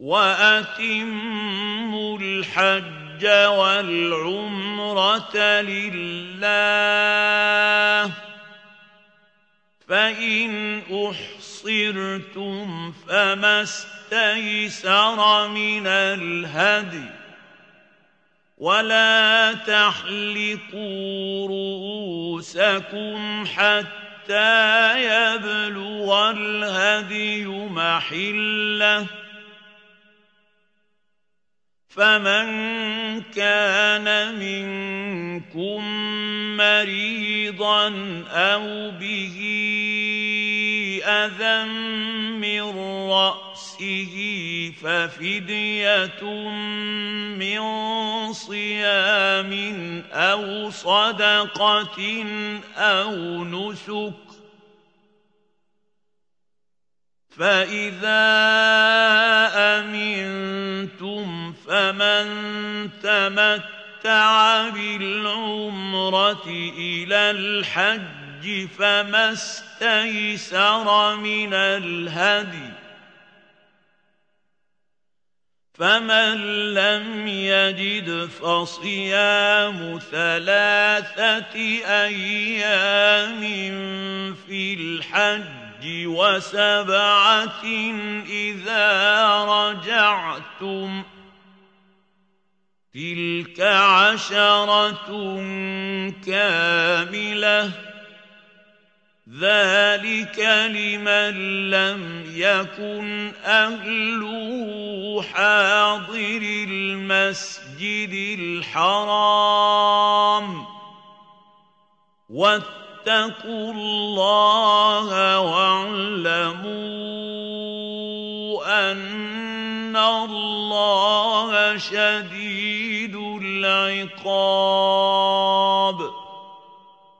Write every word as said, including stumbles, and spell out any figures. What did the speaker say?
وَأَتِمُّوا الْحَجَّ وَالْعُمْرَةَ لِلَّهِ ۚ فَإِنْ أُحْصِرْتُمْ فَمَا اسْتَيْسَرَ مِنَ الْهَدْيِ ۖ وَلَا تَحْلِقُوا رُءُوسَكُمْ حَتَّىٰ يَبْلُغَ الْهَدْيُ مَحِلَّهُ ۚ فَمَن كَانَ مِنكُم مَّرِيضًا أَوْ بِهِ أَذًى مِّن رَّأْسِهِ فَفِدْيَةٌ مِّن صِيَامٍ أَوْ صَدَقَةٍ أَوْ نُسُكٍ ۚ فَإِذَا أَمِنتُمْ فَمَن تَمَتَّعَ بِالْعُمْرَةِ إِلَى الْحَجِّ فَمَا اسْتَيْسَرَ مِنَ الْهَدْيِ ۖ فَمَن لَّمْ يَجِدْ فَصِيَامُ ثَلَاثَةِ أَيَّامٍ فِي الْحَجِّ وَسَبْعَةٍ إِذَا رَجَعْتُمْ ۗ تِلْكَ عَشَرَةٌ كَامِلَةٌ ۗ ذَلِكَ لِمَن لَّمْ يَكُنْ أَهْلُهُ حَاضِرِي الْمَسْجِدِ الْحَرَامِ ۚ وَاتَّقُوا اللَّهَ وَاعْلَمُوا أَنَّ اللَّهَ شَدِيدُ الْعِقَابِ.